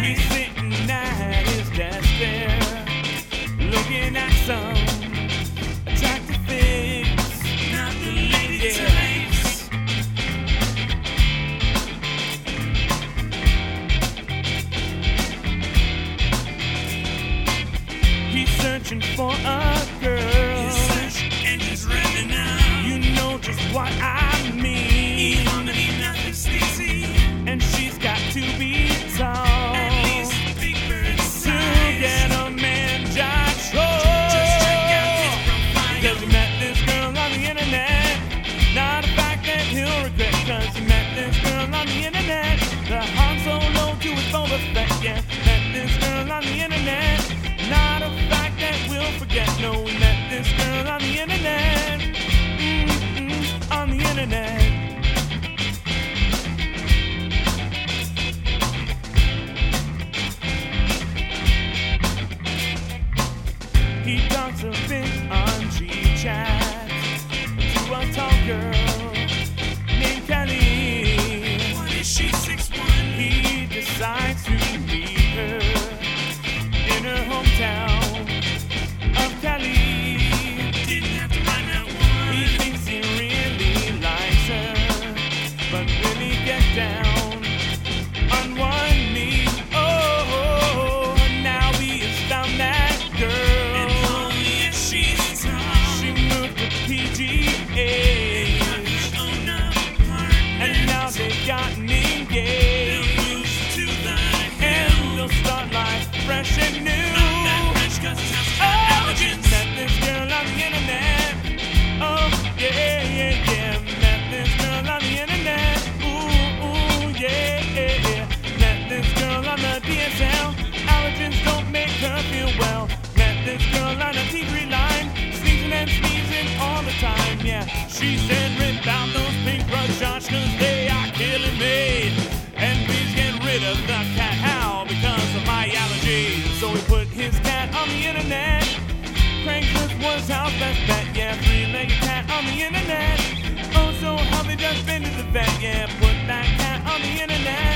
He's sitting at his desk there, looking at some attractive things. Not the lady types. He's searching for a girl. His search engine's revving now. You know just what I mean. eHarmony, nothing sleazy. And she's got to be tall At least Big Bird to size. get a man judge. Just check out his profile. Cause he met this girl on the internet. Not a fact that he'll regret. Cause he met this girl on the internet. The Han Solo to his Boba Fett. Yeah, met this girl on the internet. Not a fact that we'll forget. No, we met this girl on the internet. On the internet. He talks a bit on G-Chat to a tall girl named Kelly. What is she, 6'1"? He decides to meet her in her hometown of Cali. Didn't have to run out one. He thinks he really likes her, but when he gets down on one knee, oh, now he has found that girl. And oh yeah, she's tall. She moved to PGA, Own apartment. and now they've gotten They'll engaged, move to the and hill. they'll start life fresh and new. Not that fresh 'cause his house got Oh, allergens. met this girl on the internet. Oh, yeah, yeah, yeah. Met this girl on the internet. Ooh, yeah, yeah, yeah. Met this girl on the DSL. Allergens don't make her feel well. Met this girl on a T3 line. Sneezing and sneezing all the time, yeah. She said, rip out those pink blood shots 'cause they are killing me. And please get rid of the cat howl because of my allergies. So he put his cat on the internet. Craigslist was house best bet, yeah. Three-legged cat on the internet. Oh, so how they just been to the vet, yeah. Put that cat on the internet.